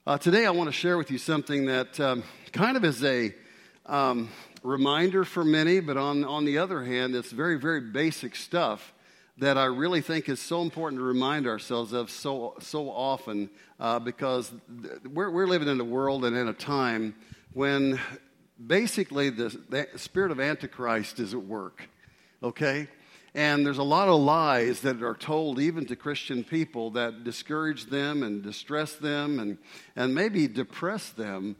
Today I want to share with you something that kind of is a reminder for many, but on the other hand, it's very, very basic stuff that I really think is so important to remind ourselves of so often because we're living in a world and in a time when basically the spirit of Antichrist is at work, okay? And there's a lot of lies that are told even to Christian people that discourage them and distress them and maybe depress them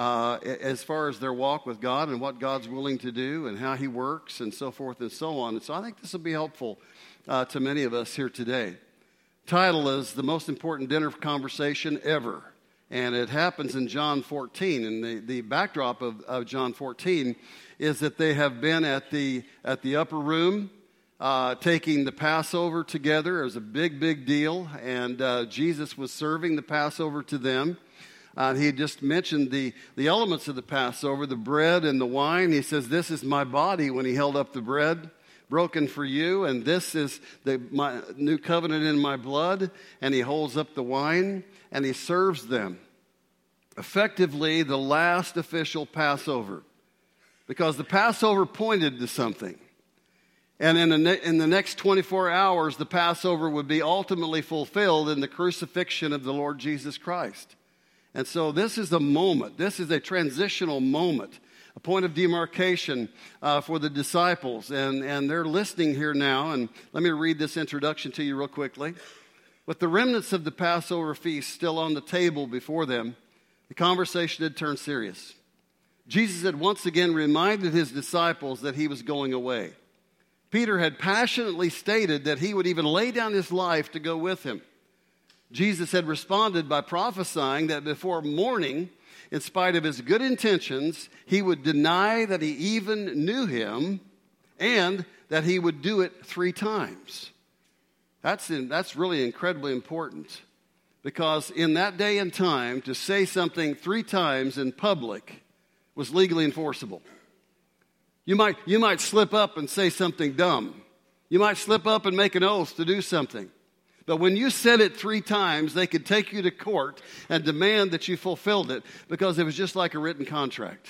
as far as their walk with God and what God's willing to do and how He works and so forth and so on. And so I think this will be helpful to many of us here today. Title is The Most Important Dinner Conversation Ever. And it happens in John 14. And the backdrop of John 14 is that they have been at the upper room taking the Passover together. It was a big, big deal. And Jesus was serving the Passover to them. He had just mentioned the elements of the Passover, the bread and the wine. He says, "This is my body," when he held up the bread, "broken for you, and this is my new covenant in my blood." And he holds up the wine, and he serves them. Effectively, the last official Passover. Because the Passover pointed to something. And in the next 24 hours, the Passover would be ultimately fulfilled in the crucifixion of the Lord Jesus Christ. And so this is a moment. This is a transitional moment, a point of demarcation for the disciples. And they're listening here now. And let me read this introduction to you real quickly. With the remnants of the Passover feast still on the table before them, the conversation had turned serious. Jesus had once again reminded his disciples that he was going away. Peter had passionately stated that he would even lay down his life to go with him. Jesus had responded by prophesying that before morning, in spite of his good intentions, he would deny that he even knew him and that he would do it 3 times. That's really incredibly important because in that day and time, to say something 3 times in public was legally enforceable. You might slip up and say something dumb. You might slip up and make an oath to do something. But when you said it 3 times, they could take you to court and demand that you fulfilled it because it was just like a written contract.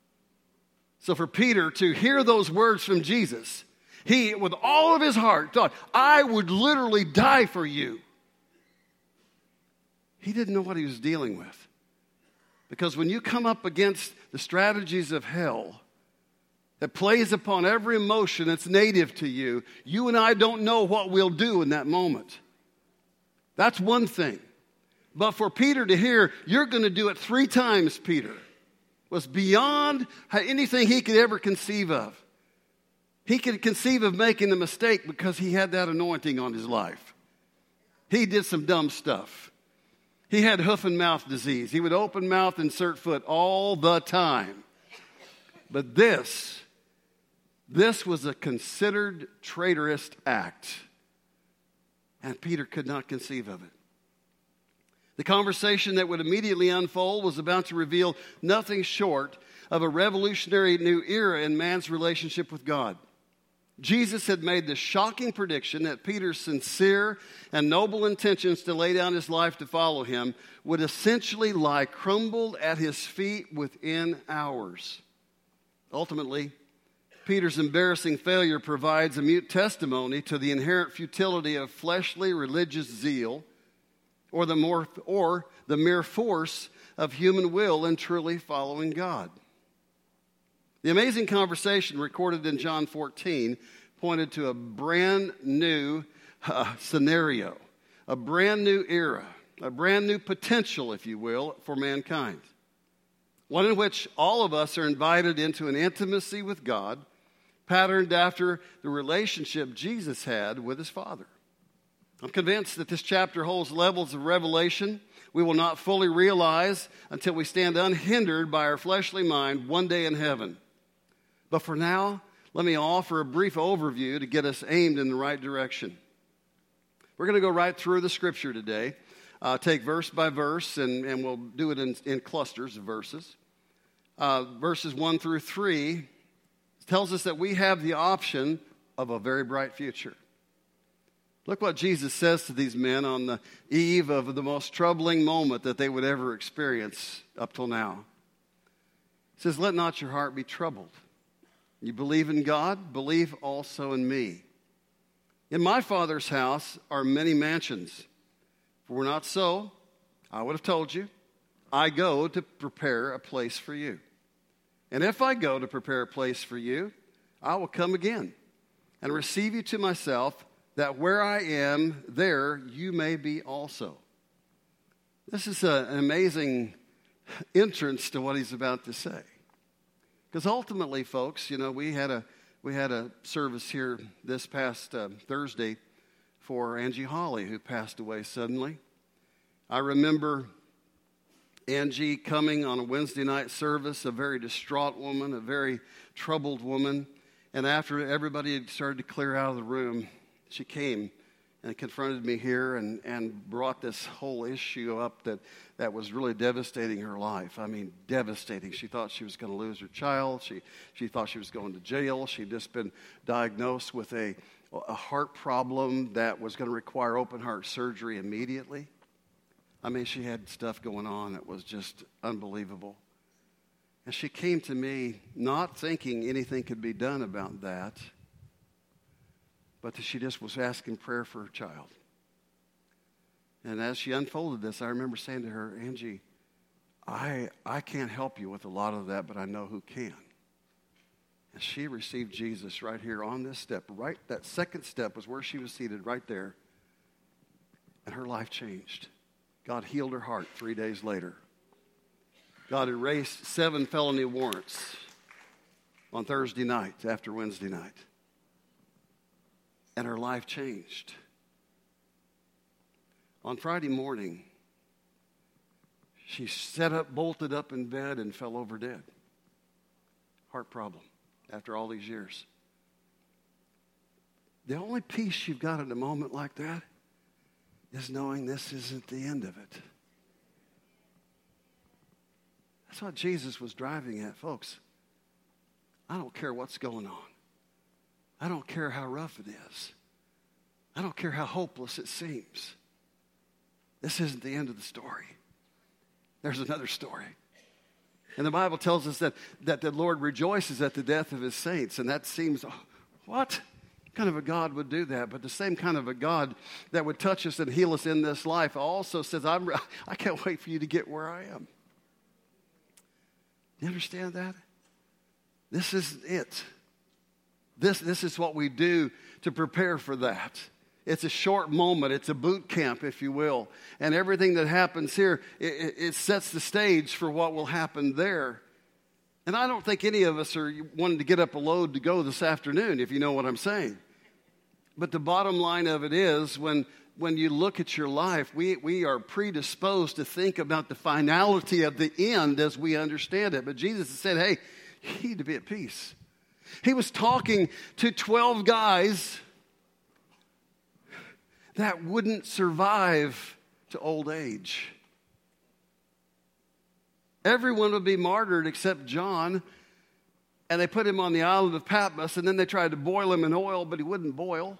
So for Peter to hear those words from Jesus, he, with all of his heart, thought, "I would literally die for you." He didn't know what he was dealing with. Because when you come up against the strategies of hell that plays upon every emotion that's native to you, you and I don't know what we'll do in that moment. That's one thing. But for Peter to hear, "You're going to do it 3 times, Peter," was beyond anything he could ever conceive of. He could conceive of making a mistake because he had that anointing on his life. He did some dumb stuff. He had hoof and mouth disease. He would open mouth, insert foot all the time. But this was a considered traitorous act. And Peter could not conceive of it. The conversation that would immediately unfold was about to reveal nothing short of a revolutionary new era in man's relationship with God. Jesus had made the shocking prediction that Peter's sincere and noble intentions to lay down his life to follow him would essentially lie crumbled at his feet within hours. Ultimately, Peter's embarrassing failure provides a mute testimony to the inherent futility of fleshly religious zeal or the mere force of human will in truly following God. The amazing conversation recorded in John 14 pointed to a brand new scenario, a brand new era, a brand new potential, if you will, for mankind. One in which all of us are invited into an intimacy with God, patterned after the relationship Jesus had with his Father. I'm convinced that this chapter holds levels of revelation we will not fully realize until we stand unhindered by our fleshly mind one day in heaven. But for now, let me offer a brief overview to get us aimed in the right direction. We're going to go right through the scripture today, take verse by verse, and we'll do it in clusters of verses. Verses 1 through 3 tells us that we have the option of a very bright future. Look what Jesus says to these men on the eve of the most troubling moment that they would ever experience up till now. He says, let not your heart be troubled. You believe in God, believe also in me. In my Father's house are many mansions. If it were not so, I would have told you, I go to prepare a place for you. And if I go to prepare a place for you, I will come again and receive you to myself, that where I am, there you may be also. This is an amazing entrance to what he's about to say. Because ultimately, folks, you know, we had a service here this past Thursday for Angie Holly, who passed away suddenly. I remember Angie coming on a Wednesday night service, a very distraught woman, a very troubled woman. And after everybody had started to clear out of the room, she came and confronted me here and brought this whole issue up that was really devastating her life. I mean, devastating. She thought she was going to lose her child. She thought she was going to jail. She'd just been diagnosed with a heart problem that was going to require open heart surgery immediately. I mean, she had stuff going on that was just unbelievable. And she came to me not thinking anything could be done about that, but that she just was asking prayer for her child. And as she unfolded this, I remember saying to her, Angie, I can't help you with a lot of that, but I know who can. And she received Jesus right here on this step. Right, that second step was where she was seated right there. And her life changed. God healed her heart 3 days later. God erased 7 felony warrants on Thursday night after Wednesday night. And her life changed. On Friday morning, she bolted up in bed and fell over dead. Heart problem after all these years. The only peace you've got in a moment like that is knowing this isn't the end of it. That's what Jesus was driving at, folks. I don't care what's going on. I don't care how rough it is. I don't care how hopeless it seems. This isn't the end of the story. There's another story. And the Bible tells us that the Lord rejoices at the death of his saints. And that seems, what kind of a God would do that? But the same kind of a God that would touch us and heal us in this life also says, I can't wait for you to get where I am. Do you understand that? This is it. This is what we do to prepare for that. It's a short moment. It's a boot camp, if you will. And everything that happens here, it sets the stage for what will happen there. And I don't think any of us are wanting to get up a load to go this afternoon, if you know what I'm saying. But the bottom line of it is, when you look at your life, we are predisposed to think about the finality of the end as we understand it. But Jesus said, hey, you need to be at peace. He was talking to 12 guys that wouldn't survive to old age. Everyone would be martyred except John. And they put him on the island of Patmos, and then they tried to boil him in oil, but he wouldn't boil.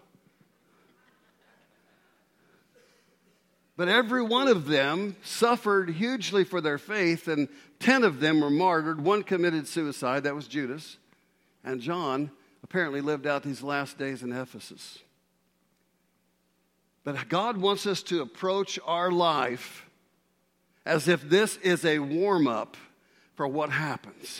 But every one of them suffered hugely for their faith, and 10 of them were martyred. 1 committed suicide, that was Judas. And John apparently lived out these last days in Ephesus. But God wants us to approach our life as if this is a warm-up for what happens.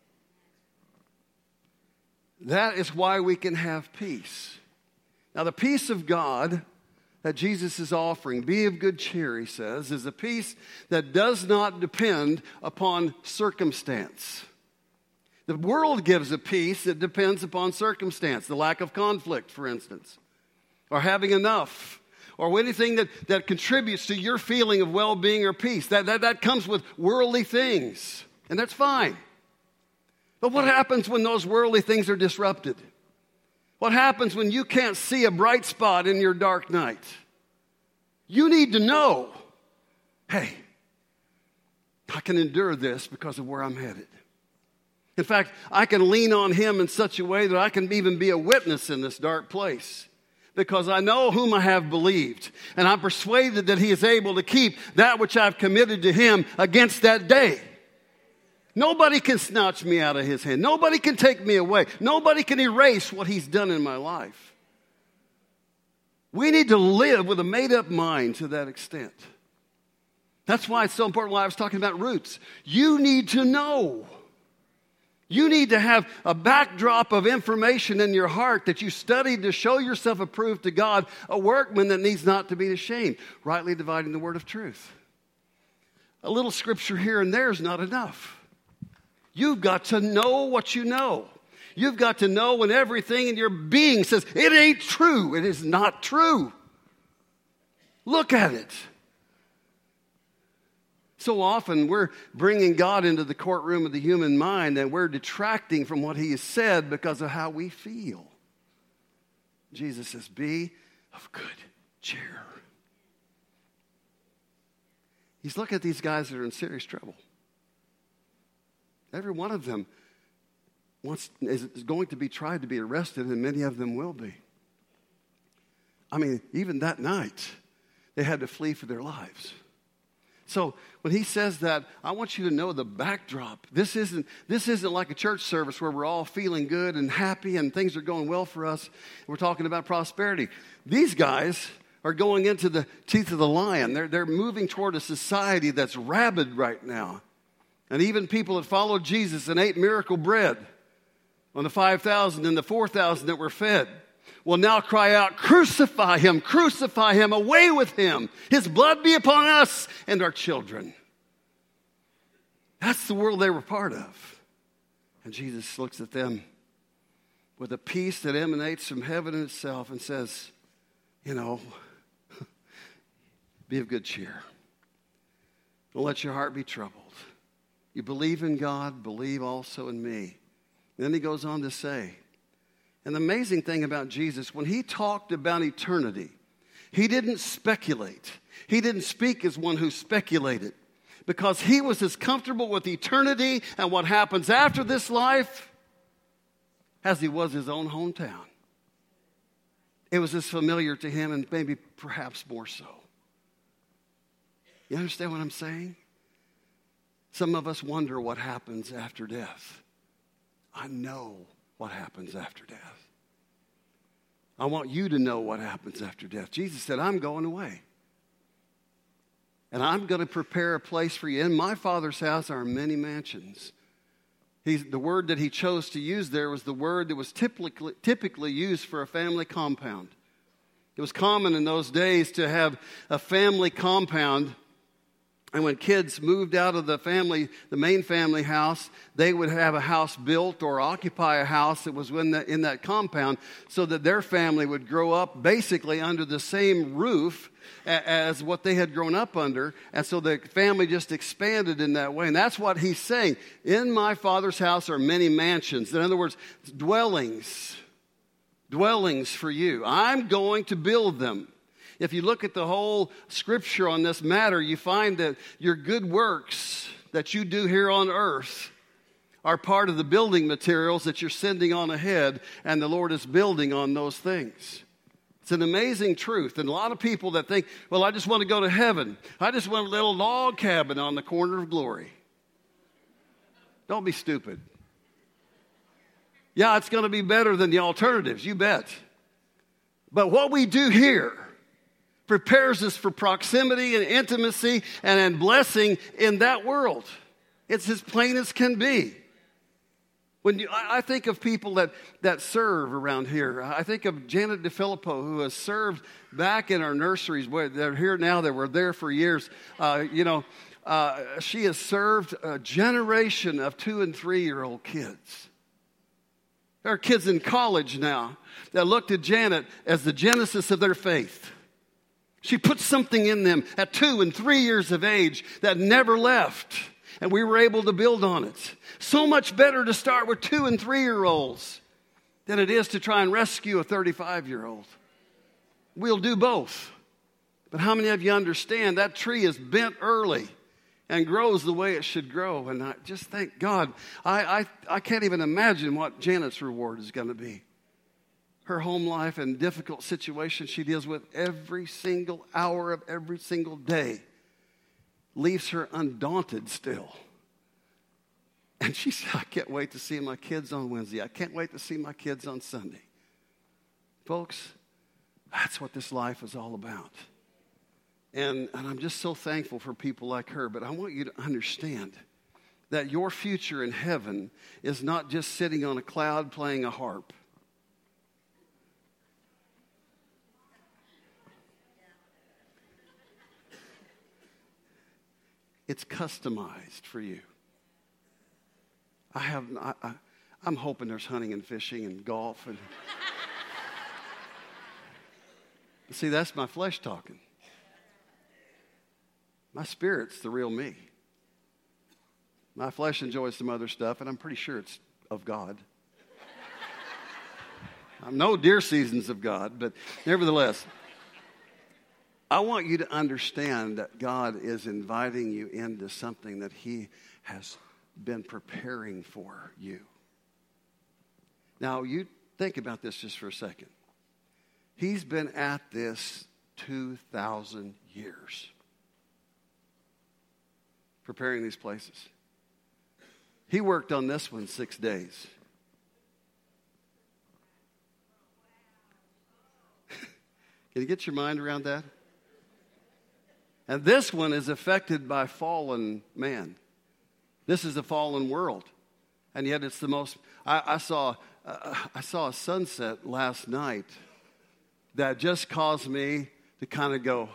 That is why we can have peace. Now, the peace of God that Jesus is offering, be of good cheer, he says, is a peace that does not depend upon circumstance. The world gives a peace that depends upon circumstance, the lack of conflict, for instance, or having enough, or anything that contributes to your feeling of well-being or peace. That comes with worldly things, and that's fine. But what happens when those worldly things are disrupted? What happens when you can't see a bright spot in your dark night? You need to know, hey, I can endure this because of where I'm headed. In fact, I can lean on him in such a way that I can even be a witness in this dark place. because I know whom I have believed, and I'm persuaded that he is able to keep that which I've committed to him against that day. Nobody can snatch me out of his hand. Nobody can take me away. Nobody can erase what he's done in my life. We need to live with a made-up mind to that extent. That's why it's so important why I was talking about roots. You need to know. You need to have a backdrop of information in your heart that you studied to show yourself approved to God, a workman that needs not to be ashamed, rightly dividing the word of truth. A little scripture here and there is not enough. You've got to know what you know. You've got to know when everything in your being says, it ain't true. It is not true. Look at it. So often we're bringing God into the courtroom of the human mind and we're detracting from what he has said because of how we feel. Jesus says, be of good cheer. He's looking at these guys that are in serious trouble. Every one of them is going to be tried to be arrested, and many of them will be. I mean, even that night, they had to flee for their lives. So when he says that, I want you to know the backdrop. This isn't like a church service where we're all feeling good and happy and things are going well for us. We're talking about prosperity. These guys are going into the teeth of the lion. They're moving toward a society that's rabid right now. And even people that followed Jesus and ate miracle bread on the 5,000 and the 4,000 that were fed will now cry out, crucify him, away with him. His blood be upon us and our children. That's the world they were part of. And Jesus looks at them with a peace that emanates from heaven itself and says, be of good cheer. Don't let your heart be troubled. You believe in God, believe also in me. And then he goes on to say, and the amazing thing about Jesus, when he talked about eternity, he didn't speculate. He didn't speak as one who speculated, because he was as comfortable with eternity and what happens after this life as he was his own hometown. It was as familiar to him, and maybe perhaps more so. You understand what I'm saying? Some of us wonder what happens after death. I know what happens after death. I want you to know what happens after death. Jesus said, I'm going away. And I'm going to prepare a place for you. In my Father's house are many mansions. The word that he chose to use there was the word that was typically used for a family compound. It was common in those days to have a family compound. And when kids moved out of the main family house, they would have a house built or occupy a house that was in that compound so that their family would grow up basically under the same roof as what they had grown up under. And so the family just expanded in that way. And that's what he's saying. In my Father's house are many mansions. In other words, dwellings for you. I'm going to build them. If you look at the whole scripture on this matter, you find that your good works that you do here on earth are part of the building materials that you're sending on ahead, and the Lord is building on those things. It's an amazing truth. And a lot of people that think, well, I just want to go to heaven. I just want a little log cabin on the corner of glory. Don't be stupid. Yeah, it's going to be better than the alternatives, you bet. But what we do here prepares us for proximity and intimacy and blessing in that world. It's as plain as can be. I think of people that serve around here. I think of Janet DeFilippo, who has served back in our nurseries. They're here now. They were there for years. She has served a generation of 2- and 3-year-old kids. There are kids in college now that look to Janet as the genesis of their faith. She put something in them at 2 and 3 years of age that never left. And we were able to build on it. So much better to start with 2- and 3-year-olds than it is to try and rescue a 35-year-old. We'll do both. But how many of you understand that tree is bent early and grows the way it should grow? And I just thank God. I can't even imagine what Janet's reward is going to be. her home life and difficult situations she deals with every single hour of every single day leaves her undaunted still. And she said, I can't wait to see my kids on Wednesday. I can't wait to see my kids on Sunday. Folks, that's what this life is all about. And I'm just so thankful for people like her. But I want you to understand that your future in heaven is not just sitting on a cloud playing a harp. It's customized for you. I'm hoping there's hunting and fishing and golf. And see, that's my flesh talking. My spirit's the real me. My flesh enjoys some other stuff, and I'm pretty sure it's of God. I'm no deer seasons of God, but nevertheless, I want you to understand that God is inviting you into something that He has been preparing for you. Now, you think about this just for a second. He's been at this 2,000 years, preparing these places. He worked on this one 6 days. Can you get your mind around that? And this one is affected by fallen man. This is a fallen world. And yet it's the most... I saw a sunset last night that just caused me to kind of go...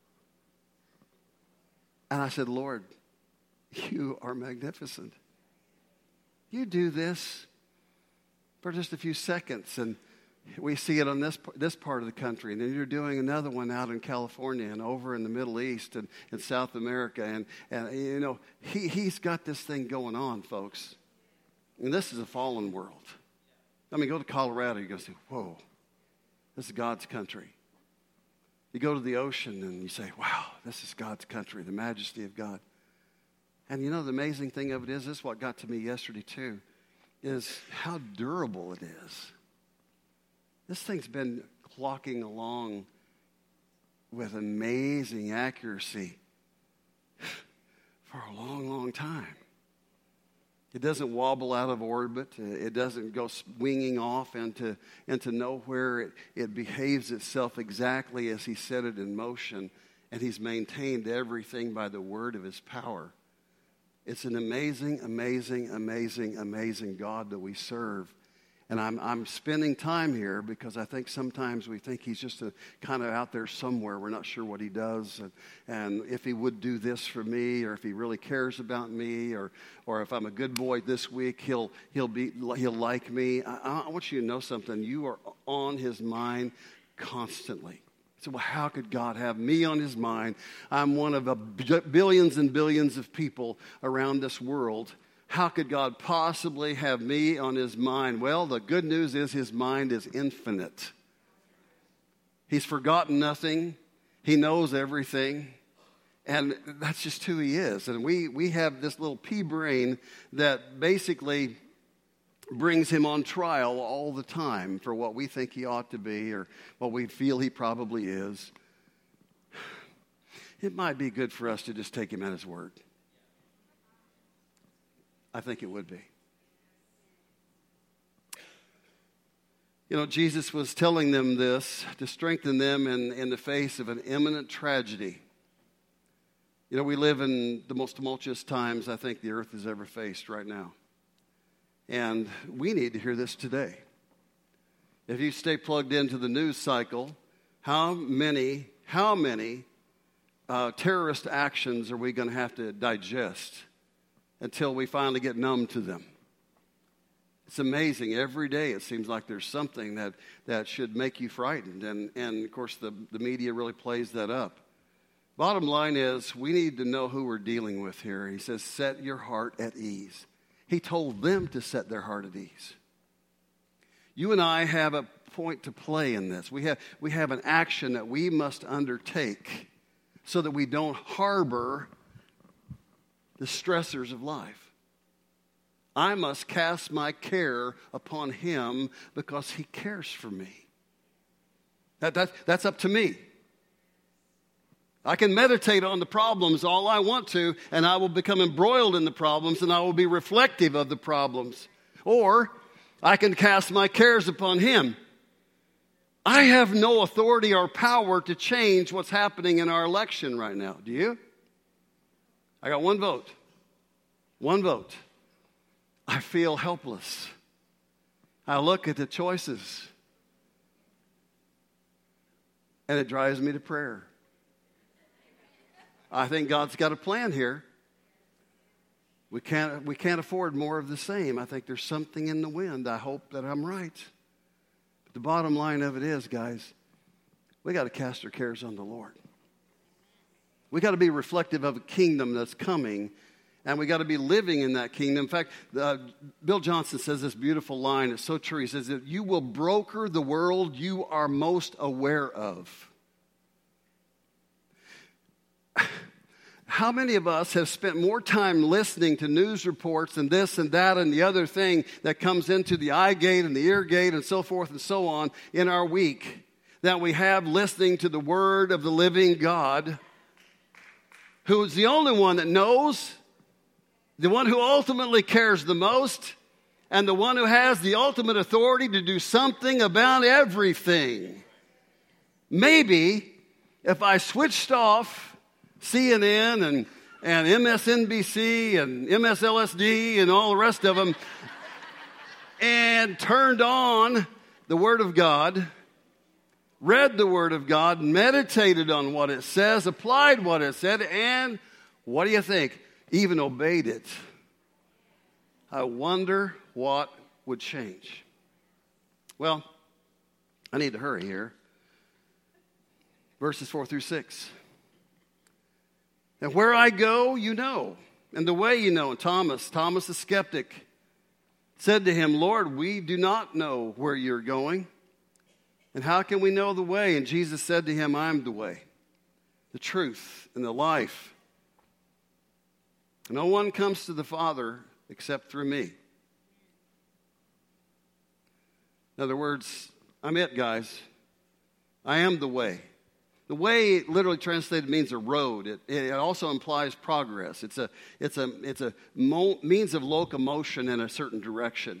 And I said, Lord, you are magnificent. You do this for just a few seconds, and we see it on this part of the country. And then you're doing another one out in California and over in the Middle East and in South America. And you know, he's got this thing going on, folks. And this is a fallen world. I mean, go to Colorado, you're going to say, whoa, this is God's country. You go to the ocean and you say, wow, this is God's country, the majesty of God. And you know, the amazing thing of it is, this is what got to me yesterday too, is how durable it is. This thing's been clocking along with amazing accuracy for a long, long time. It doesn't wobble out of orbit. It doesn't go swinging off into nowhere. It behaves itself exactly as He set it in motion, and He's maintained everything by the word of His power. It's an amazing, amazing, amazing, amazing God that we serve. And I'm spending time here because I think sometimes we think He's just kind of out there somewhere. We're not sure what He does and if He would do this for me, or if He really cares about me, or if I'm a good boy this week, He'll like me. I want you to know something. You are on His mind constantly. So, well, how could God have me on His mind? I'm one of billions and billions of people around this world. How could God possibly have me on His mind? Well, the good news is His mind is infinite. He's forgotten nothing. He knows everything. And that's just who He is. And we have this little pea brain that basically brings Him on trial all the time for what we think He ought to be or what we feel He probably is. It might be good for us to just take Him at His word. I think it would be. You know, Jesus was telling them this to strengthen them in the face of an imminent tragedy. You know, we live in the most tumultuous times I think the earth has ever faced right now. And we need to hear this today. If you stay plugged into the news cycle, how many terrorist actions are we going to have to digest until we finally get numb to them? It's amazing. Every day it seems like there's something that should make you frightened. And of course, the media really plays that up. Bottom line is, we need to know who we're dealing with here. He says, set your heart at ease. He told them to set their heart at ease. You and I have a point to play in this. We have an action that we must undertake so that we don't harbor the stressors of life. I must cast my care upon Him because He cares for me. That's up to me. I can meditate on the problems all I want to, and I will become embroiled in the problems, and I will be reflective of the problems. Or I can cast my cares upon Him. I have no authority or power to change what's happening in our election right now. Do you? I got one vote. One vote. I feel helpless. I look at the choices, and it drives me to prayer. I think God's got a plan here. We can't afford more of the same. I think there's something in the wind. I hope that I'm right. But the bottom line of it is, guys, we got to cast our cares on the Lord. We got to be reflective of a kingdom that's coming, and we got to be living in that kingdom. In fact, Bill Johnson says this beautiful line. It's so true. He says that you will broker the world you are most aware of. How many of us have spent more time listening to news reports and this and that and the other thing that comes into the eye gate and the ear gate and so forth and so on in our week than we have listening to the word of the living God, who is the only one that knows, the one who ultimately cares the most, and the one who has the ultimate authority to do something about everything. Maybe if I switched off CNN and MSNBC and MSLSD and all the rest of them and turned on the Word of God, read the Word of God, meditated on what it says, applied what it said, and what do you think? Even obeyed it. I wonder what would change. Well, I need to hurry here. Verses 4 through 6. And where I go, you know, and the way you know. And Thomas the skeptic, said to him, Lord, we do not know where you're going, and how can we know the way? And Jesus said to him, I am the way, the truth, and the life. No one comes to the Father except through me. In other words, I'm it, guys. I am the way. The way literally translated means a road. It also implies progress. It's a means of locomotion in a certain direction.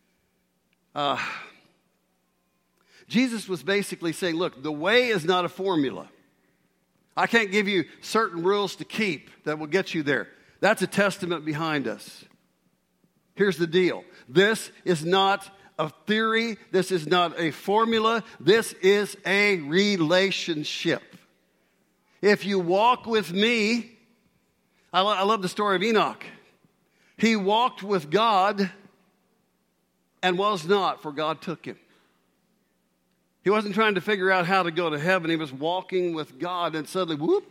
Jesus was basically saying, look, the way is not a formula. I can't give you certain rules to keep that will get you there. That's a testament behind us. Here's the deal. This is not a theory. This is not a formula. This is a relationship. If you walk with me, I love the story of Enoch. He walked with God and was not, for God took him. He wasn't trying to figure out how to go to heaven. He was walking with God, and suddenly, whoop.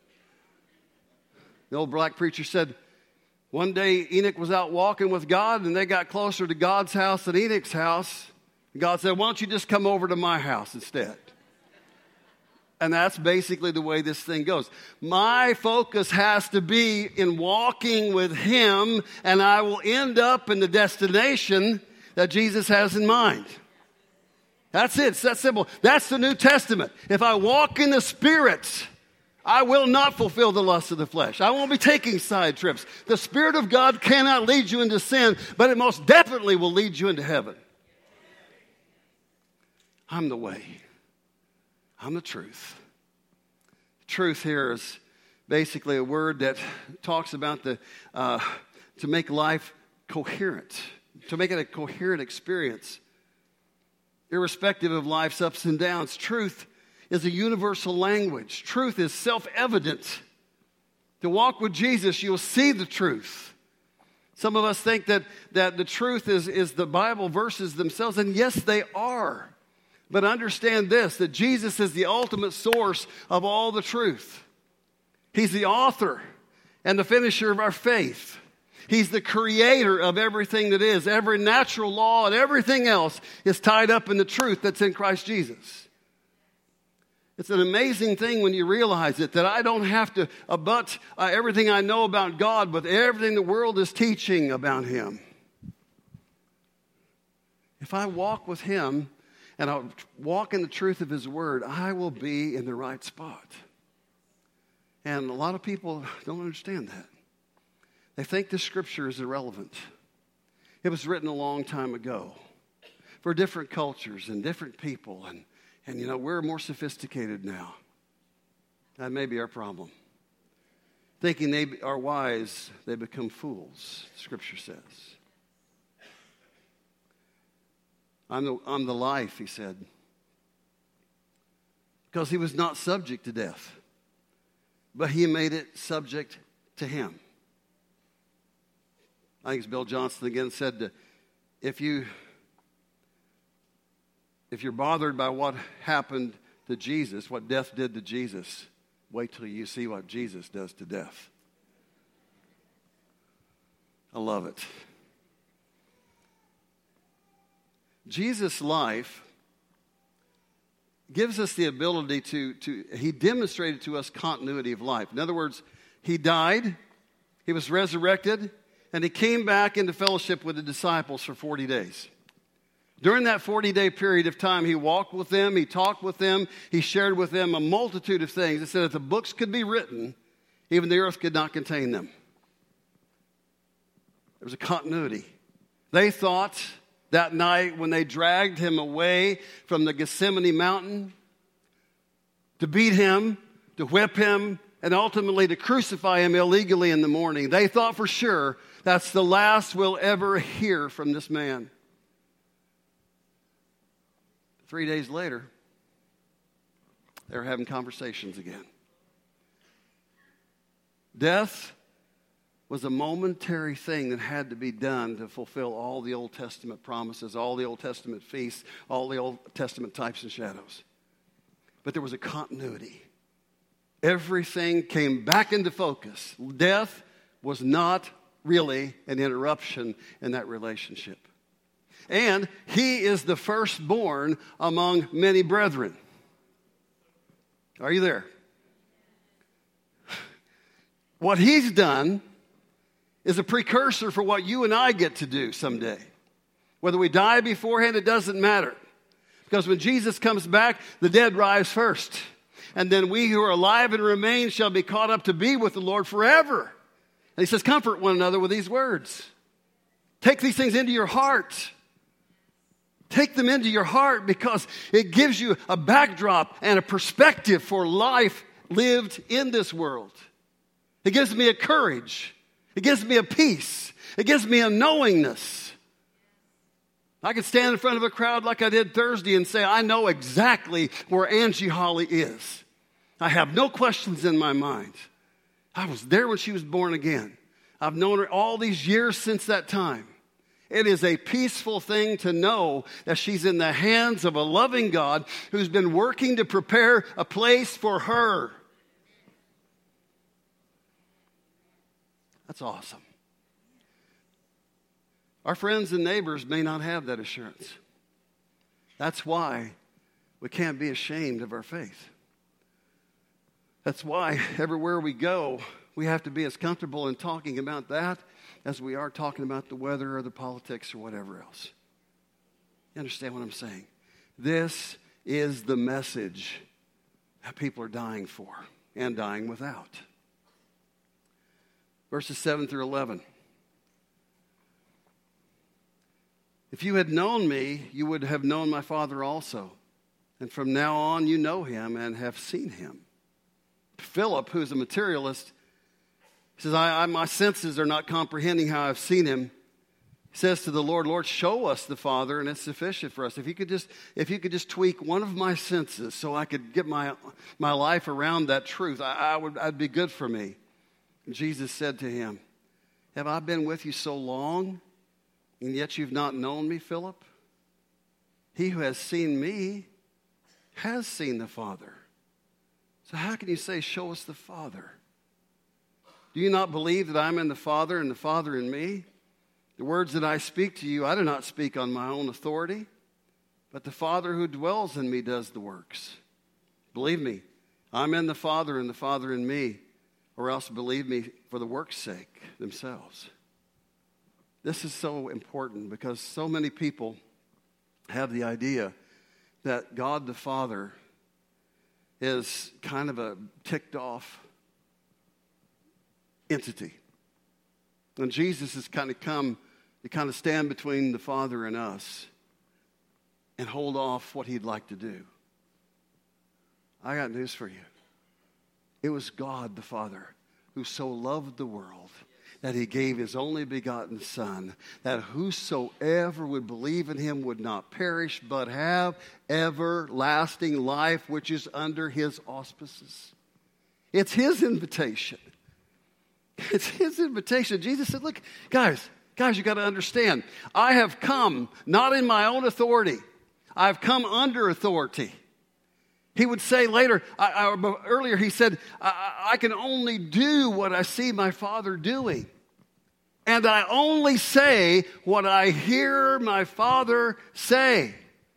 The old black preacher said, one day Enoch was out walking with God, and they got closer to God's house than Enoch's house. And God said, why don't you just come over to my house instead? And that's basically the way this thing goes. My focus has to be in walking with Him, and I will end up in the destination that Jesus has in mind. That's it. It's that simple. That's the New Testament. If I walk in the Spirit, I will not fulfill the lust of the flesh. I won't be taking side trips. The Spirit of God cannot lead you into sin, but it most definitely will lead you into heaven. I'm the way. I'm the truth. Truth here is basically a word that talks about to make life coherent, to make it a coherent experience, irrespective of life's ups and downs. Truth is a universal language. Truth is self-evident. To walk with Jesus, you'll see the truth. Some of us think that the truth is the Bible verses themselves, and yes, they are. But understand this, that Jesus is the ultimate source of all the truth. He's the author and the finisher of our faith. He's the creator of everything that is. Every natural law and everything else is tied up in the truth that's in Christ Jesus. It's an amazing thing when you realize it, that I don't have to abut everything I know about God with everything the world is teaching about Him. If I walk with Him and I'll walk in the truth of His Word, I will be in the right spot. And a lot of people don't understand that. They think the Scripture is irrelevant. It was written a long time ago for different cultures and different people. And we're more sophisticated now. That may be our problem. Thinking they are wise, they become fools, Scripture says. I'm the life, He said. Because He was not subject to death, but He made it subject to Him. I think it's Bill Johnson again said, if you're bothered by what happened to Jesus, what death did to Jesus, wait till you see what Jesus does to death. I love it. Jesus' life gives us the ability He demonstrated to us continuity of life. In other words, He died, He was resurrected, and He came back into fellowship with the disciples for 40 days. During that 40-day period of time, He walked with them, He talked with them, He shared with them a multitude of things. It said if the books could be written, even the earth could not contain them. There was a continuity. They thought that night when they dragged Him away from the Gethsemane mountain to beat Him, to whip Him, and ultimately to crucify Him illegally in the morning, they thought for sure that's the last we'll ever hear from this man. 3 days later, they were having conversations again. Death was a momentary thing that had to be done to fulfill all the Old Testament promises, all the Old Testament feasts, all the Old Testament types and shadows. But there was a continuity. Everything came back into focus. Death was not really an interruption in that relationship. And He is the firstborn among many brethren. Are you there? What He's done is a precursor for what you and I get to do someday. Whether we die beforehand, it doesn't matter. Because when Jesus comes back, the dead rise first. And then we who are alive and remain shall be caught up to be with the Lord forever. And He says, comfort one another with these words. Take these things into your heart. Take them into your heart because it gives you a backdrop and a perspective for life lived in this world. It gives me a courage. It gives me a peace. It gives me a knowingness. I could stand in front of a crowd like I did Thursday and say, I know exactly where Angie Holly is. I have no questions in my mind. I was there when she was born again. I've known her all these years since that time. It is a peaceful thing to know that she's in the hands of a loving God who's been working to prepare a place for her. That's awesome. Our friends and neighbors may not have that assurance. That's why we can't be ashamed of our faith. That's why everywhere we go, we have to be as comfortable in talking about that as we are talking about the weather or the politics or whatever else. You understand what I'm saying? This is the message that people are dying for and dying without. Verses 7 through 11. If you had known me, you would have known my Father also. And from now on, you know Him and have seen Him. Philip, who's a materialist, says, my senses are not comprehending how I've seen Him. He says to the Lord, Lord, show us the Father, and it's sufficient for us. If you could just tweak one of my senses so I could get my life around that truth, I'd be good for me. And Jesus said to him, have I been with you so long, and yet you've not known me, Philip? He who has seen me has seen the Father. So how can you say, show us the Father? Do you not believe that I'm in the Father and the Father in me? The words that I speak to you, I do not speak on my own authority, but the Father who dwells in me does the works. Believe me, I'm in the Father and the Father in me, or else believe me for the work's sake themselves. This is so important because so many people have the idea that God the Father is kind of a ticked off entity. And Jesus has kind of come to kind of stand between the Father and us and hold off what he'd like to do. I got news for you. It was God the Father who so loved the world that he gave his only begotten Son, that whosoever would believe in him would not perish, but have everlasting life, which is under his auspices. It's his invitation. It's his invitation. Jesus said, look, guys, you got to understand. I have come not in my own authority. I've come under authority. He would say later, earlier he said, I can only do what I see my Father doing. And I only say what I hear my Father say.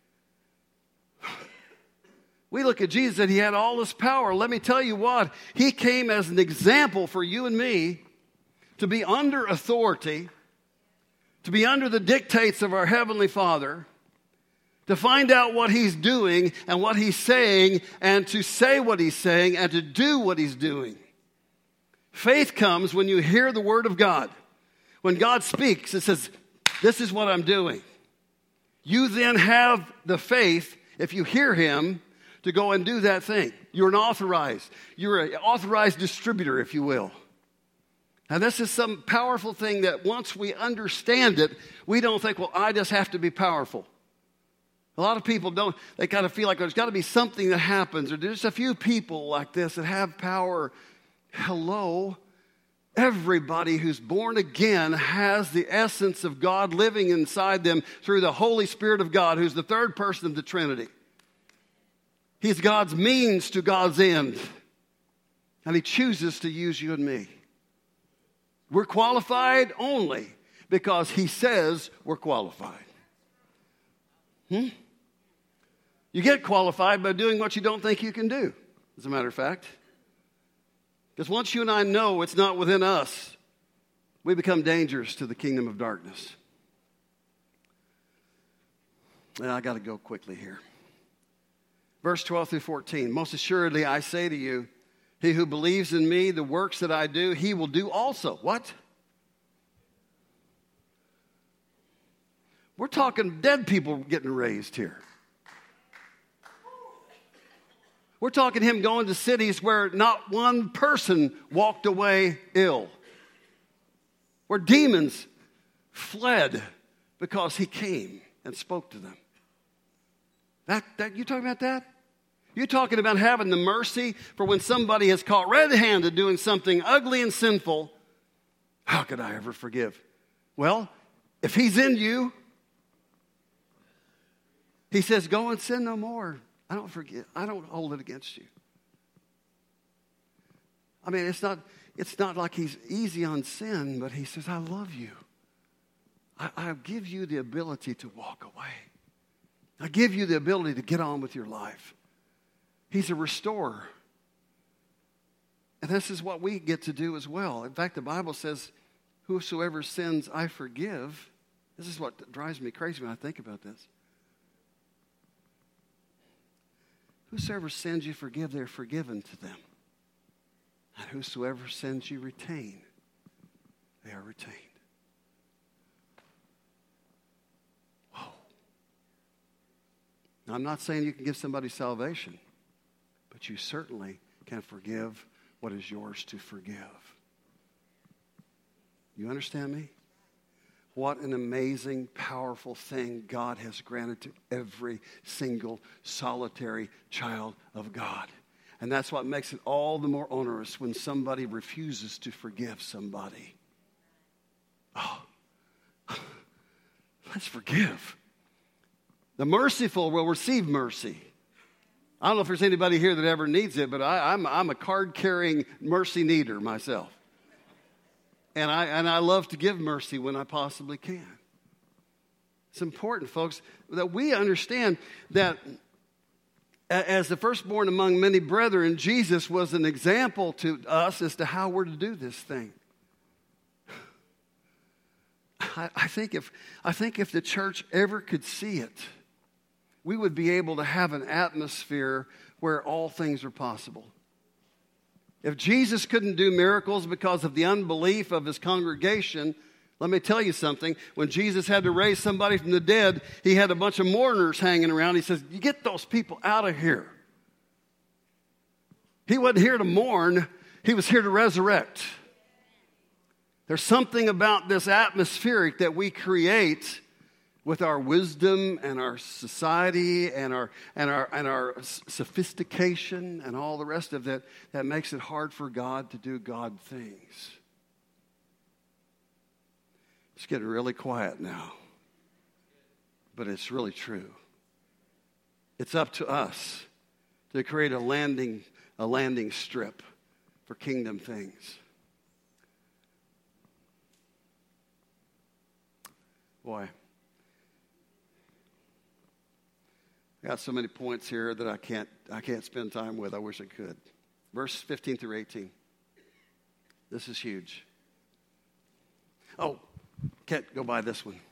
We look at Jesus and he had all this power. Let me tell you what, he came as an example for you and me to be under authority, to be under the dictates of our Heavenly Father, to find out what he's doing and what he's saying, and to say what he's saying and to do what he's doing. Faith comes when you hear the Word of God. When God speaks, it says, this is what I'm doing. You then have the faith, if you hear him, to go and do that thing. You're an authorized distributor, if you will. And this is some powerful thing that once we understand it, we don't think, well, I just have to be powerful. A lot of people don't, they kind of feel like there's got to be something that happens, or there's a few people like this that have power. Hello. Everybody who's born again has the essence of God living inside them through the Holy Spirit of God, who's the third person of the Trinity. He's God's means to God's end. And he chooses to use you and me. We're qualified only because he says we're qualified. You get qualified by doing what you don't think you can do, as a matter of fact. Because once you and I know it's not within us, we become dangerous to the kingdom of darkness. And I got to go quickly here. Verse 12 through 14. Most assuredly I say to you, he who believes in me, the works that I do, he will do also. What? We're talking dead people getting raised here. We're talking him going to cities where not one person walked away ill. Where demons fled because he came and spoke to them. You talking about that? You're talking about having the mercy for when somebody is caught red-handed doing something ugly and sinful. How could I ever forgive? Well, if he's in you, he says, go and sin no more. I don't forget. I don't hold it against you. I mean, it's not like he's easy on sin, but he says, I love you. I give you the ability to walk away. I give you the ability to get on with your life. He's a restorer. And this is what we get to do as well. In fact, the Bible says, whosoever sins, I forgive. This is what drives me crazy when I think about this. Whosoever sins you forgive, they're forgiven to them. And whosoever sins you retain, they are retained. Whoa. Now, I'm not saying you can give somebody salvation, but you certainly can forgive what is yours to forgive. You understand me? What an amazing, powerful thing God has granted to every single solitary child of God. And that's what makes it all the more onerous when somebody refuses to forgive somebody. Oh, let's forgive. The merciful will receive mercy. I don't know if there's anybody here that ever needs it, but I'm a card-carrying mercy needer myself. And I love to give mercy when I possibly can. It's important, folks, that we understand that as the firstborn among many brethren, Jesus was an example to us as to how we're to do this thing. I think if the church ever could see it, we would be able to have an atmosphere where all things are possible. If Jesus couldn't do miracles because of the unbelief of his congregation, let me tell you something. When Jesus had to raise somebody from the dead, he had a bunch of mourners hanging around. He says, you get those people out of here. He wasn't here to mourn. He was here to resurrect. There's something about this atmospheric that we create with our wisdom and our society and our sophistication and all the rest of it that makes it hard for God to do God things. It's getting really quiet now, but it's really true. It's up to us to create a landing strip for kingdom things. Boy, I got so many points here that I can't spend time with. I wish I could. Verse 15 through 18. This is huge. Oh, can't go by this one.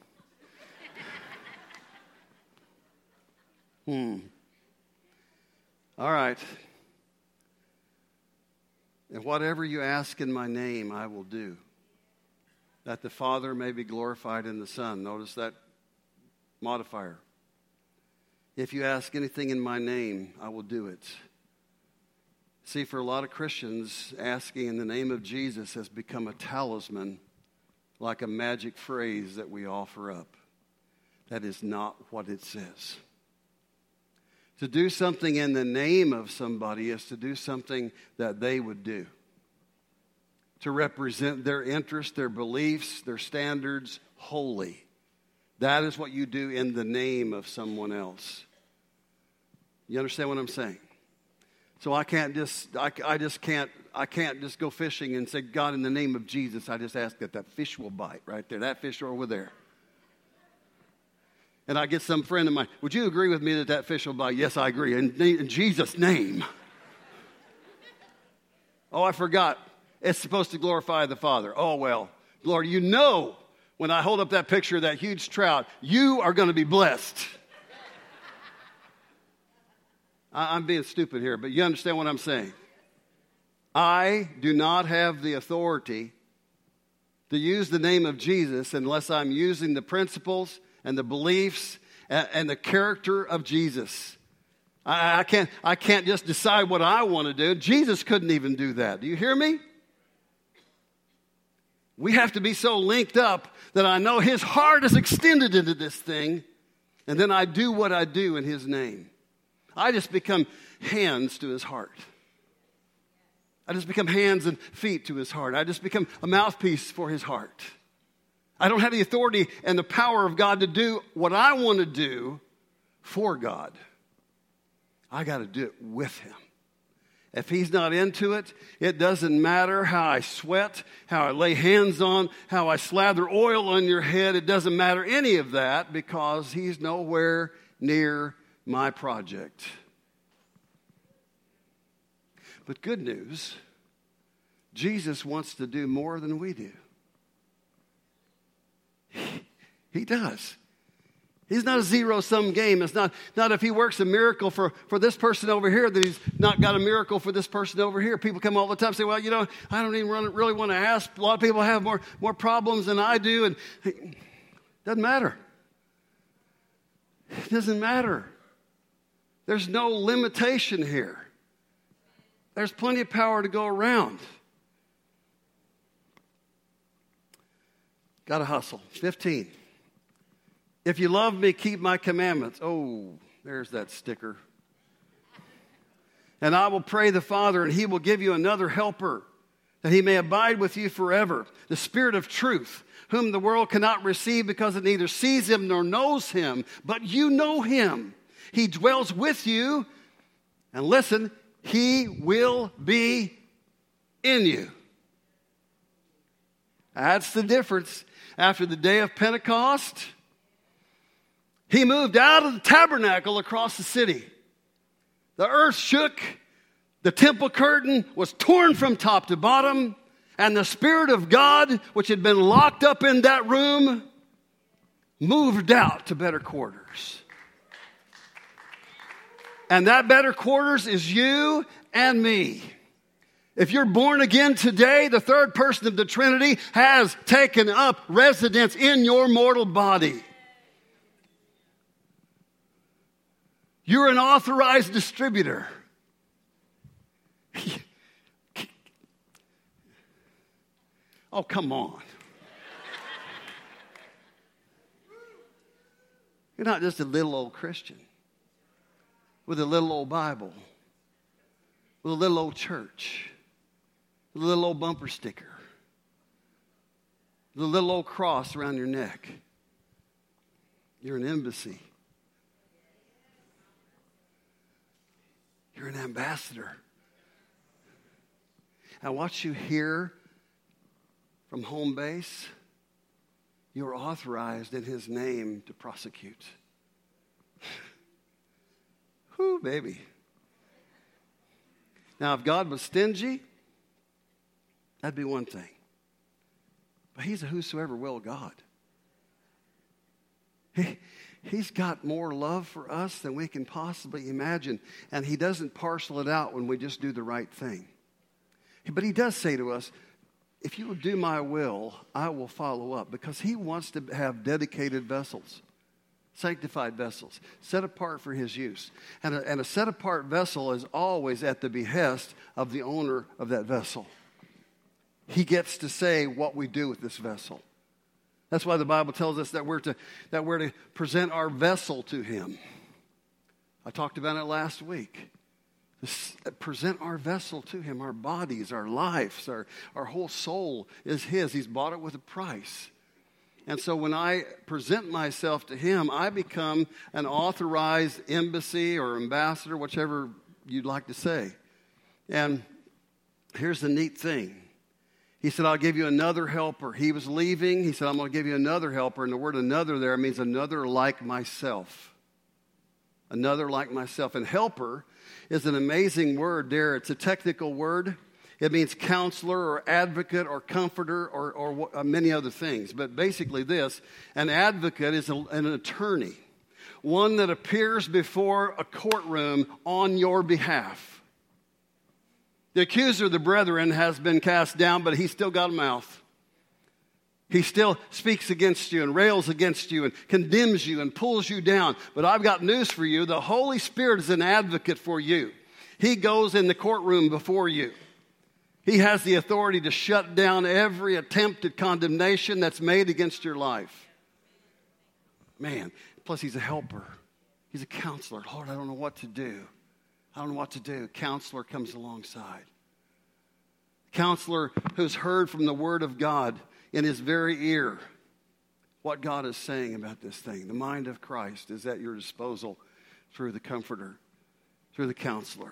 All right. And whatever you ask in my name, I will do, that the Father may be glorified in the Son. Notice that modifier. If you ask anything in my name, I will do it. See, for a lot of Christians, asking in the name of Jesus has become a talisman, like a magic phrase that we offer up. That is not what it says. To do something in the name of somebody is to do something that they would do. To represent their interests, their beliefs, their standards wholly. That is what you do in the name of someone else. You understand what I'm saying? So I can't just go fishing and say, God, in the name of Jesus, I just ask that fish will bite right there, that fish over there. And I get some friend of mine, would you agree with me that fish will bite? Yes, I agree. In Jesus' name. Oh, I forgot. It's supposed to glorify the Father. Oh, well, Lord, you know when I hold up that picture of that huge trout, you are going to be blessed. I'm being stupid here, but you understand what I'm saying. I do not have the authority to use the name of Jesus unless I'm using the principles and the beliefs and the character of Jesus. I can't just decide what I want to do. Jesus couldn't even do that. Do you hear me? We have to be so linked up that I know his heart is extended into this thing, and then I do what I do in his name. I just become hands to his heart. I just become hands and feet to his heart. I just become a mouthpiece for his heart. I don't have the authority and the power of God to do what I want to do for God. I got to do it with him. If he's not into it, it doesn't matter how I sweat, how I lay hands on, how I slather oil on your head. It doesn't matter any of that because he's nowhere near my project. But good news, Jesus wants to do more than we do. He does. He's not a zero-sum game. It's not if he works a miracle for this person over here that he's not got a miracle for this person over here. People come all the time and say, well, I don't even really want to ask. A lot of people have more problems than I do. And it doesn't matter. It doesn't matter. There's no limitation here. There's plenty of power to go around. Got to hustle. 15. If you love me, keep my commandments. Oh, there's that sticker. And I will pray the Father, and he will give you another helper, that he may abide with you forever. The Spirit of truth, whom the world cannot receive because it neither sees him nor knows him. But you know him. He dwells with you. And listen, he will be in you. That's the difference. After the day of Pentecost, he moved out of the tabernacle across the city. The earth shook. The temple curtain was torn from top to bottom. And the Spirit of God, which had been locked up in that room, moved out to better quarters. And that better quarters is you and me. If you're born again today, the third person of the Trinity has taken up residence in your mortal body. You're an authorized distributor. Oh, come on. You're not just a little old Christian with a little old Bible, with a little old church, with a little old bumper sticker, with a little old cross around your neck. You're an embassy. You're an ambassador. And what you hear from home base, you're authorized in His name to prosecute. Whew, baby. Now, if God was stingy, that'd be one thing. But He's a whosoever will God. He's got more love for us than we can possibly imagine. And He doesn't parcel it out when we just do the right thing. But He does say to us, if you will do my will, I will follow up. Because He wants to have dedicated vessels, sanctified vessels, set apart for His use. And a set apart vessel is always at the behest of the owner of that vessel. He gets to say what we do with this vessel. That's why the Bible tells us that we're to present our vessel to Him. I talked about it last week. Present our vessel to Him, our bodies, our lives, our whole soul is His. He's bought it with a price. And so when I present myself to Him, I become an authorized embassy or ambassador, whichever you'd like to say. And here's the neat thing. He said, I'll give you another helper. He was leaving. He said, I'm going to give you another helper. And the word another there means another like myself. Another like myself. And helper is an amazing word there. It's a technical word. It means counselor or advocate or comforter or many other things. But basically this, an advocate is an attorney. One that appears before a courtroom on your behalf. The accuser of the brethren has been cast down, but he's still got a mouth. He still speaks against you and rails against you and condemns you and pulls you down. But I've got news for you. The Holy Spirit is an advocate for you. He goes in the courtroom before you. He has the authority to shut down every attempted condemnation that's made against your life. Man, plus He's a helper. He's a counselor. Lord, I don't know what to do. I don't know what to do. Counselor comes alongside. Counselor who's heard from the Word of God in his very ear what God is saying about this thing. The mind of Christ is at your disposal through the Comforter, through the Counselor.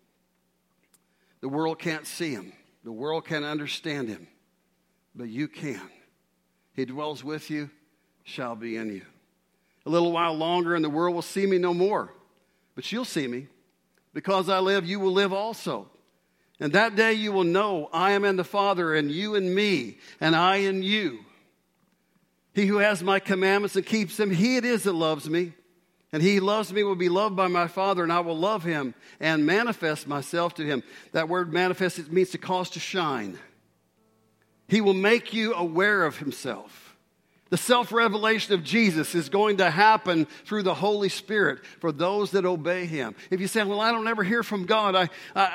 The world can't see Him. The world can't understand Him. But you can. He dwells with you, shall be in you. A little while longer and the world will see me no more. But you'll see me. Because I live, you will live also. And that day you will know I am in the Father, and you in me, and I in you. He who has my commandments and keeps them, he it is that loves me. And he who loves me will be loved by my Father, and I will love him and manifest myself to him. That word manifest, it means to cause to shine. He will make you aware of himself. The self-revelation of Jesus is going to happen through the Holy Spirit for those that obey Him. If you say, well, I don't ever hear from God.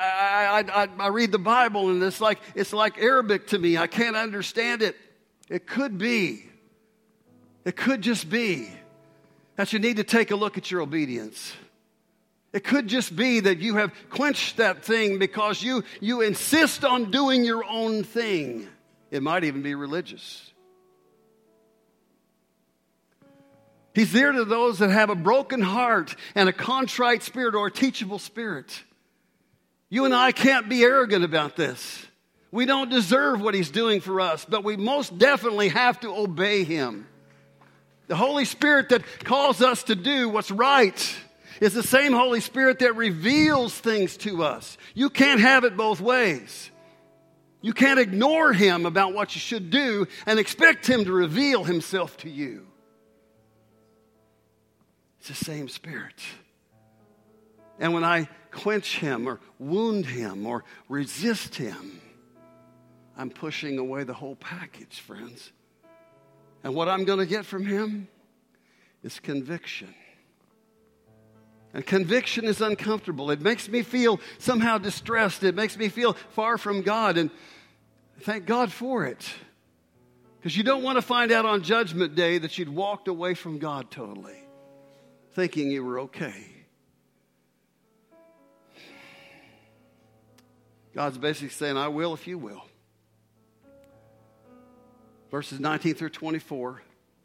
I read the Bible and it's like Arabic to me. I can't understand it. It could be. It could just be that you need to take a look at your obedience. It could just be that you have quenched that thing because you insist on doing your own thing. It might even be religious. He's there to those that have a broken heart and a contrite spirit or a teachable spirit. You and I can't be arrogant about this. We don't deserve what He's doing for us, but we most definitely have to obey Him. The Holy Spirit that calls us to do what's right is the same Holy Spirit that reveals things to us. You can't have it both ways. You can't ignore Him about what you should do and expect Him to reveal Himself to you. It's the same Spirit. And when I quench him or wound him or resist him, I'm pushing away the whole package, friends. And what I'm going to get from him is conviction. And conviction is uncomfortable. It makes me feel somehow distressed. It makes me feel far from God. And thank God for it. Because you don't want to find out on Judgment Day that you'd walked away from God totally, thinking you were okay. God's basically saying, I will if you will. Verses 19 through 24.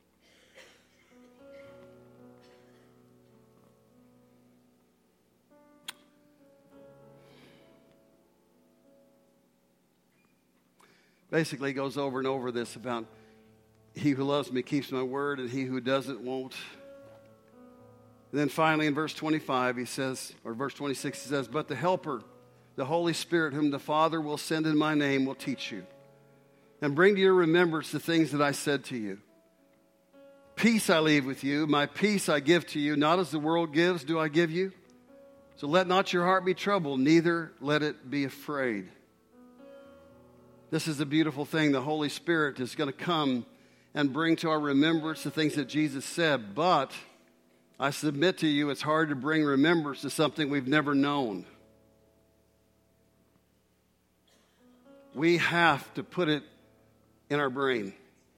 Basically goes over and over this about he who loves me keeps my word and he who doesn't won't. And then finally in verse 25 he says, or verse 26 he says, but the Helper, the Holy Spirit, whom the Father will send in my name, will teach you and bring to your remembrance the things that I said to you. Peace I leave with you, my peace I give to you, not as the world gives do I give you. So let not your heart be troubled, neither let it be afraid. This is a beautiful thing. The Holy Spirit is going to come and bring to our remembrance the things that Jesus said. But I submit to you, it's hard to bring remembrance to something we've never known. We have to put it in our brain.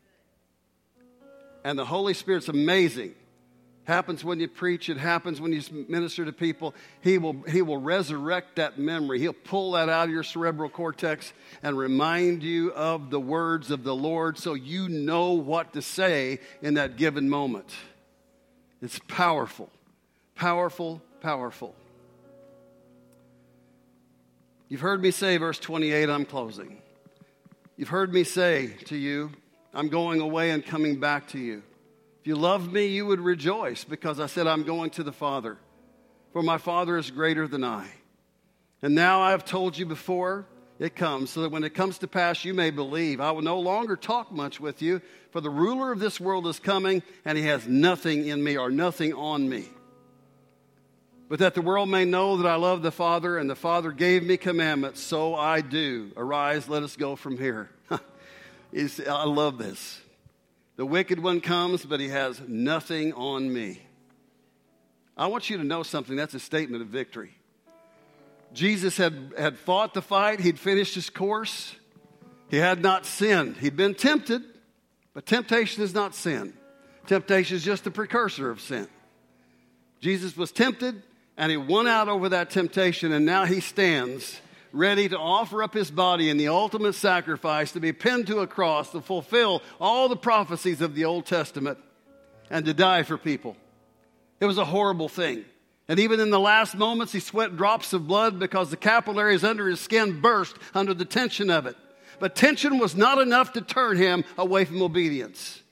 And the Holy Spirit's amazing. Happens when you preach. It happens when you minister to people. He will resurrect that memory. He'll pull that out of your cerebral cortex and remind you of the words of the Lord so you know what to say in that given moment. It's powerful. Powerful, powerful. You've heard me say, verse 28, I'm closing. You've heard me say to you, I'm going away and coming back to you. If you loved me, you would rejoice because I said I'm going to the Father. For my Father is greater than I. And now I have told you before it comes, so that when it comes to pass, you may believe. I will no longer talk much with you, for the ruler of this world is coming, and he has nothing in me or nothing on me. But that the world may know that I love the Father, and the Father gave me commandments, so I do. Arise, let us go from here. I love this. The wicked one comes, but he has nothing on me. I want you to know something. That's a statement of victory. Jesus had fought the fight. He'd finished his course. He had not sinned. He'd been tempted, but temptation is not sin. Temptation is just the precursor of sin. Jesus was tempted, and he won out over that temptation, and now he stands ready to offer up his body in the ultimate sacrifice, to be pinned to a cross, to fulfill all the prophecies of the Old Testament, and to die for people. It was a horrible thing. And even in the last moments, he sweat drops of blood because the capillaries under his skin burst under the tension of it. But tension was not enough to turn him away from obedience.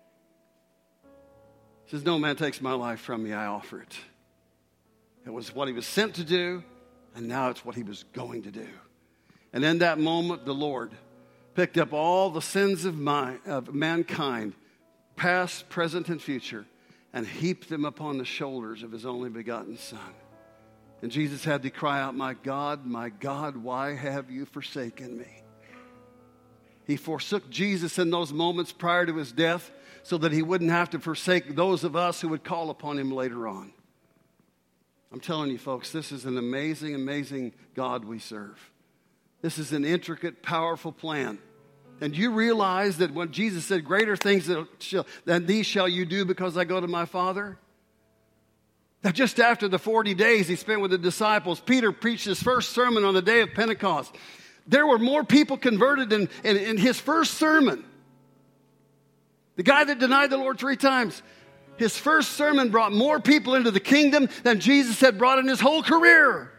He says, no man takes my life from me, I offer it. It was what he was sent to do, and now it's what he was going to do. And in that moment, the Lord picked up all the sins of mankind, past, present, and future, and heaped them upon the shoulders of his only begotten Son. And Jesus had to cry out, my God, why have you forsaken me? He forsook Jesus in those moments prior to his death so that he wouldn't have to forsake those of us who would call upon him later on. I'm telling you, folks, this is an amazing, amazing God we serve. This is an intricate, powerful plan. And you realize that when Jesus said, greater things than these shall you do because I go to my Father? That just after the 40 days he spent with the disciples, Peter preached his first sermon on the day of Pentecost. There were more people converted in his first sermon. The guy that denied the Lord 3 times, his first sermon brought more people into the kingdom than Jesus had brought in his whole career.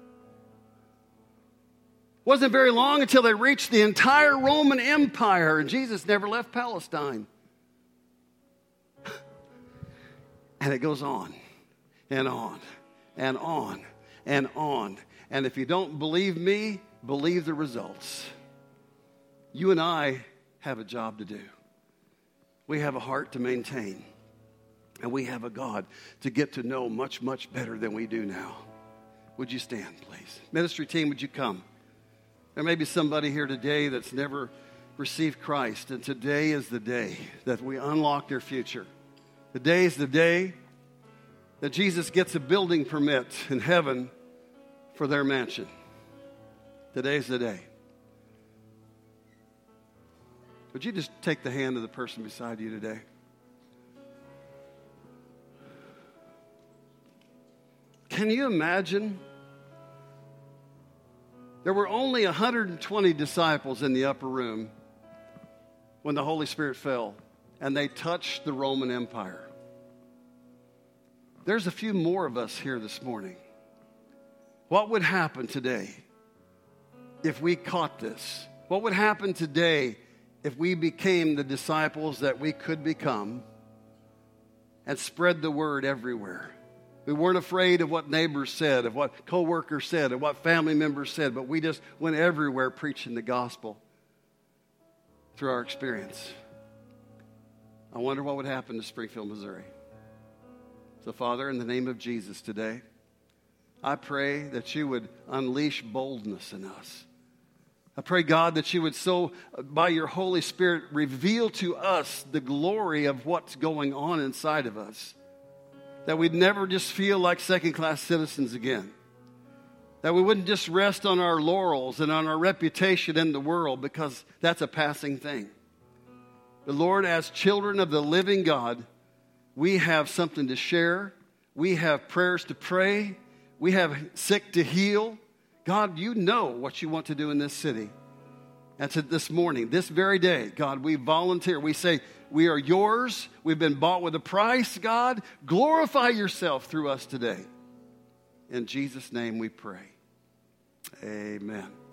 Wasn't very long until they reached the entire Roman Empire, and Jesus never left Palestine. And it goes on and on and on and on. And if you don't believe me, believe the results. You and I have a job to do. We have a heart to maintain. And we have a God to get to know much, much better than we do now. Would you stand, please? Ministry team, would you come? There may be somebody here today that's never received Christ, and today is the day that we unlock their future. Today is the day that Jesus gets a building permit in heaven for their mansion. Today's the day. Would you just take the hand of the person beside you today? Can you imagine? There were only 120 disciples in the upper room when the Holy Spirit fell, and they touched the Roman Empire. There's a few more of us here this morning. What would happen today if we caught this? What would happen today if we became the disciples that we could become and spread the word everywhere? We weren't afraid of what neighbors said, of what coworkers said, of what family members said, but we just went everywhere preaching the gospel through our experience. I wonder what would happen to Springfield, Missouri. So, Father, in the name of Jesus today, I pray that you would unleash boldness in us. I pray, God, that you would so, by your Holy Spirit, reveal to us the glory of what's going on inside of us. That we'd never just feel like second-class citizens again. That we wouldn't just rest on our laurels and on our reputation in the world, because that's a passing thing. But Lord, as children of the living God, we have something to share. We have prayers to pray. We have sick to heal. God, you know what you want to do in this city. And so this morning, this very day, God, we volunteer. We say, we are yours. We've been bought with a price, God. Glorify yourself through us today. In Jesus' name we pray. Amen.